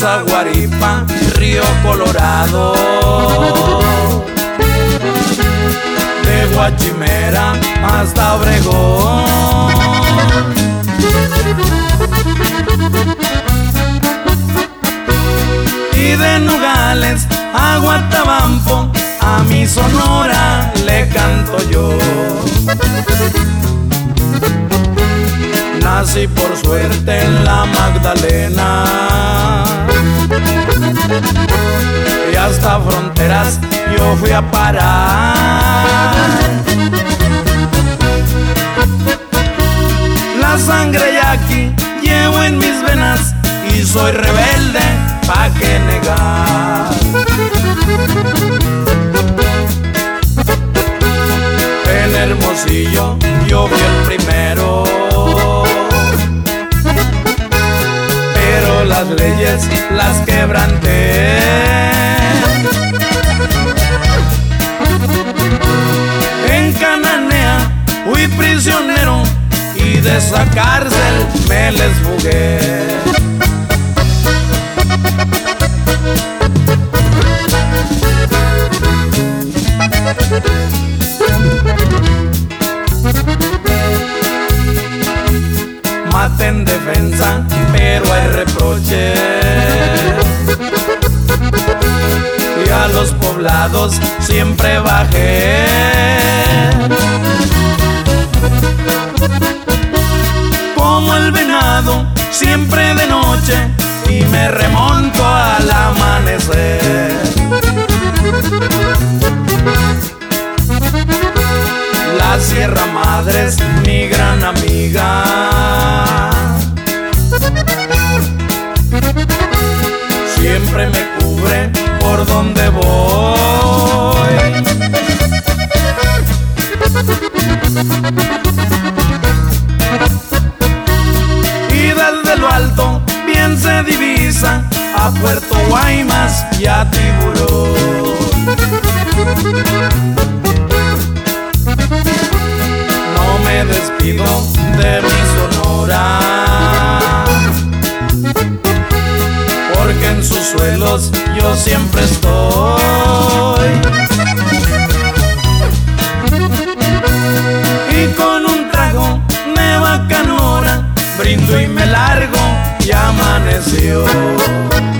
Zaguaripa, Río Colorado, de Guachimera hasta Obregón, y de Nogales a Guatabampo, a mi Sonora le canto yo. Nací por suerte en la Magdalena, y hasta fronteras yo fui a parar. La sangre yaqui llevo en mis venas y soy rebelde, pa' qué negar. En Hermosillo yo fui el primero, pero las leyes las quebranté. En Cananea fui prisionero y de esa cárcel me les fugué. Mate en defensa, pero hay reproche, y a los poblados siempre bajé. Como el venado, siempre de noche, y me remonto al amanecer. La Sierra Madre es mi gran amiga, siempre me cubre por donde voy. Y desde lo alto bien se divisa a Puerto Guaymas y a Tiburón. No me despido de mi Sonora, porque en sus suelos yo siempre estoy. Y con un trago de bacanora brindo y me largo, y amaneció.